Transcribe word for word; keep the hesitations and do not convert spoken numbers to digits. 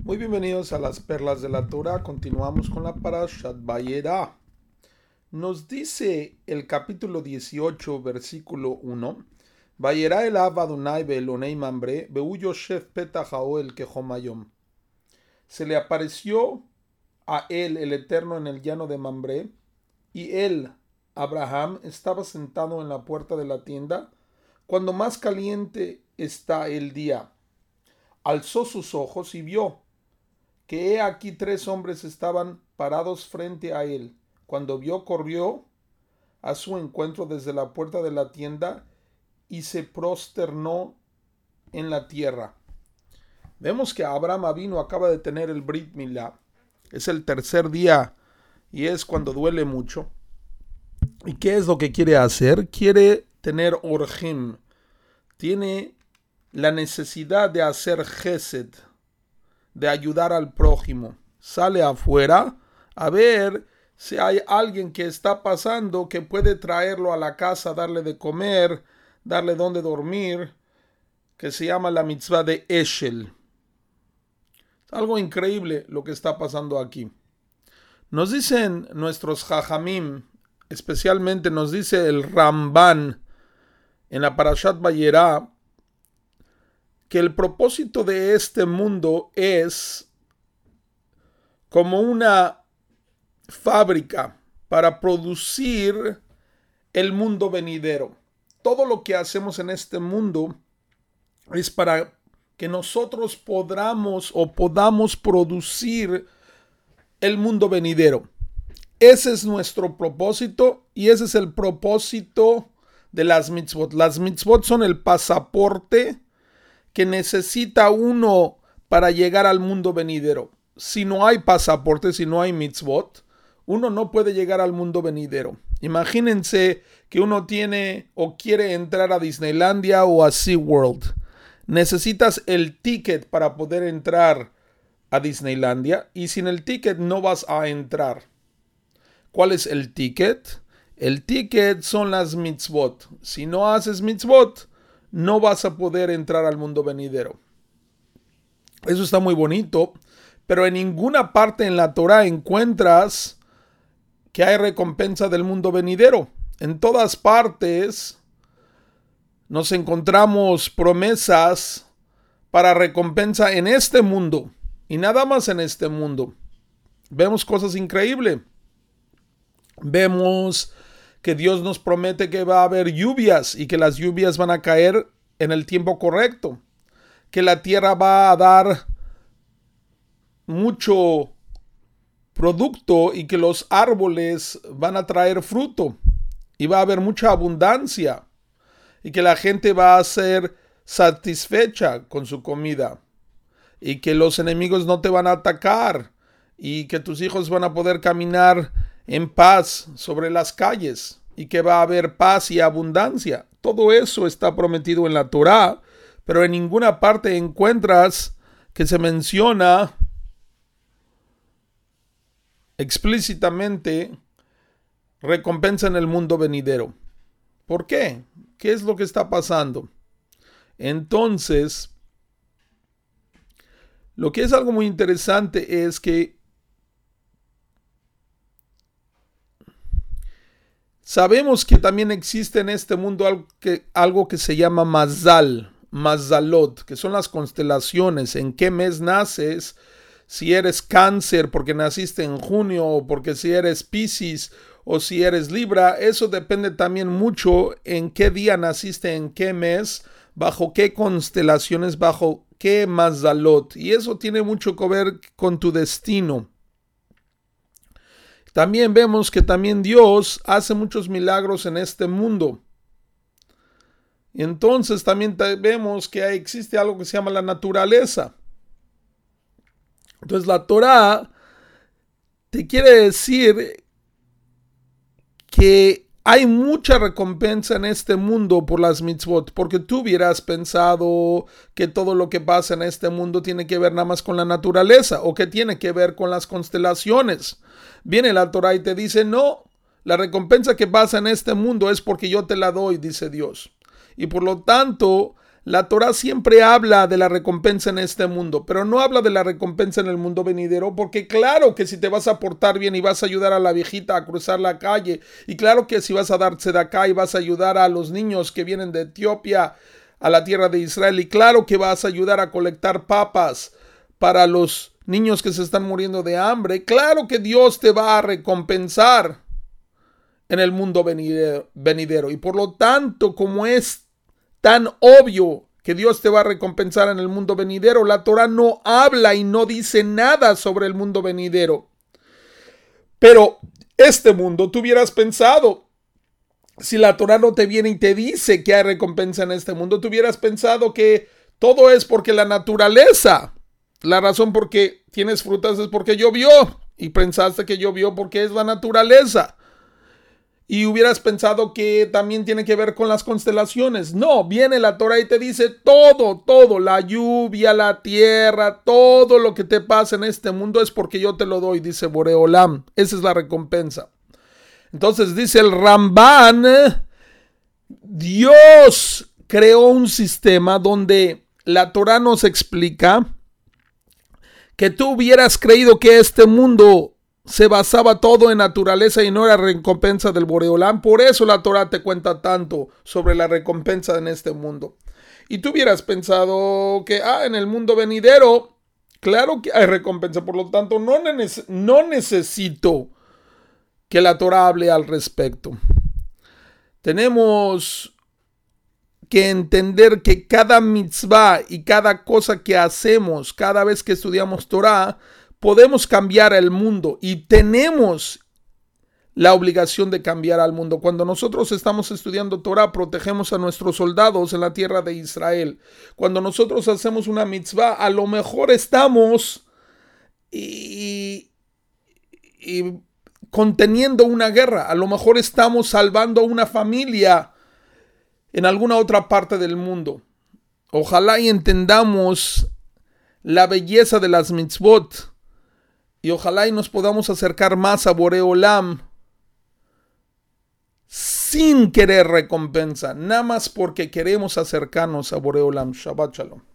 Muy bienvenidos a las perlas de la Torah. Continuamos con la Parashat Vayera. Nos dice el capítulo dieciocho, versículo uno: Vayera elav Adonai be'elonei Mamre, be'hu yoshev petach ha'oel kechom hayom. Se le apareció a él, el Eterno, en el llano de Mamre, y él, Abraham, estaba sentado en la puerta de la tienda, cuando más caliente está el día. Alzó sus ojos y vio que he aquí tres hombres estaban parados frente a él. Cuando vio, corrió a su encuentro desde la puerta de la tienda y se prosternó en la tierra. Vemos que Abraham Avinu acaba de tener el Brit Milá. Es el tercer día y es cuando duele mucho. ¿Y qué es lo que quiere hacer? Quiere tener orjim. Tiene la necesidad de hacer gesed, de ayudar al prójimo. Sale afuera a ver si hay alguien que está pasando que puede traerlo a la casa, darle de comer, darle donde dormir, que se llama la mitzvah de Eshel. Es algo increíble lo que está pasando aquí. Nos dicen nuestros jajamim, especialmente nos dice el Ramban en la Parashat Vayera, que el propósito de este mundo es como una fábrica para producir el mundo venidero. Todo lo que hacemos en este mundo es para que nosotros podamos o podamos producir el mundo venidero. Ese es nuestro propósito y ese es el propósito de las mitzvot. Las mitzvot son el pasaporte que necesita uno para llegar al mundo venidero. Si no hay pasaporte, si no hay mitzvot, uno no puede llegar al mundo venidero. Imagínense que uno tiene o quiere entrar a Disneylandia o a SeaWorld. Necesitas el ticket para poder entrar a Disneylandia y sin el ticket no vas a entrar. ¿Cuál es el ticket? El ticket son las mitzvot. Si no haces mitzvot, no vas a poder entrar al mundo venidero. Eso está muy bonito, pero en ninguna parte en la Torah encuentras que hay recompensa del mundo venidero. En todas partes nos encontramos promesas para recompensa en este mundo y nada más en este mundo. Vemos cosas increíbles. Vemos que Dios nos promete que va a haber lluvias y que las lluvias van a caer en el tiempo correcto, que la tierra va a dar mucho producto y que los árboles van a traer fruto y va a haber mucha abundancia y que la gente va a ser satisfecha con su comida y que los enemigos no te van a atacar y que tus hijos van a poder caminar en paz sobre las calles y que va a haber paz y abundancia. Todo eso está prometido en la Torá, pero en ninguna parte encuentras que se menciona explícitamente recompensa en el mundo venidero. ¿Por qué? ¿Qué es lo que está pasando? Entonces, lo que es algo muy interesante es que sabemos que también existe en este mundo algo que, algo que se llama Mazal, Mazalot, que son las constelaciones. ¿En qué mes naces? Si eres Cáncer porque naciste en junio, o porque si eres Piscis, o si eres Libra, eso depende también mucho en qué día naciste, en qué mes, bajo qué constelaciones, bajo qué Mazalot. Y eso tiene mucho que ver con tu destino. También vemos que también Dios hace muchos milagros en este mundo. Y entonces también vemos que existe algo que se llama la naturaleza. Entonces la Torah te quiere decir que hay mucha recompensa en este mundo por las mitzvot, porque tú hubieras pensado que todo lo que pasa en este mundo tiene que ver nada más con la naturaleza o que tiene que ver con las constelaciones. Viene la Torah y te dice, no, la recompensa que pasa en este mundo es porque yo te la doy, dice Dios. Y por lo tanto, La Torah siempre habla de la recompensa en este mundo, pero no habla de la recompensa en el mundo venidero, porque claro que si te vas a portar bien y vas a ayudar a la viejita a cruzar la calle, y claro que si vas a dar tzedakah y vas a ayudar a los niños que vienen de Etiopía a la tierra de Israel, y claro que vas a ayudar a colectar papas para los niños que se están muriendo de hambre, claro que Dios te va a recompensar en el mundo venidero, venidero. Y por lo tanto, como es tan obvio que Dios te va a recompensar en el mundo venidero, la Torah no habla y no dice nada sobre el mundo venidero. Pero este mundo, tú hubieras pensado, si la Torah no te viene y te dice que hay recompensa en este mundo, tú hubieras pensado que todo es porque la naturaleza, la razón por qué tienes frutas es porque llovió, y pensaste que llovió porque es la naturaleza. Y hubieras pensado que también tiene que ver con las constelaciones. No, viene la Torah y te dice todo, todo, la lluvia, la tierra, todo lo que te pasa en este mundo es porque yo te lo doy, dice Boreolam. Esa es la recompensa. Entonces dice el Ramban, Dios creó un sistema donde la Torah nos explica que tú hubieras creído que este mundo se basaba todo en naturaleza y no era recompensa del Boreolam. Por eso la Torah te cuenta tanto sobre la recompensa en este mundo. Y tú hubieras pensado que ah, en el mundo venidero, claro que hay recompensa. Por lo tanto, no, neces- no necesito que la Torah hable al respecto. Tenemos que entender que cada mitzvah y cada cosa que hacemos cada vez que estudiamos Torah, podemos cambiar el mundo y tenemos la obligación de cambiar al mundo. Cuando nosotros estamos estudiando Torah, protegemos a nuestros soldados en la tierra de Israel. Cuando nosotros hacemos una mitzvah, a lo mejor estamos y, y conteniendo una guerra. A lo mejor estamos salvando a una familia en alguna otra parte del mundo. Ojalá y entendamos la belleza de las mitzvot. Y ojalá y nos podamos acercar más a Boreolam sin querer recompensa, nada más porque queremos acercarnos a Boreolam. Shabbat Shalom.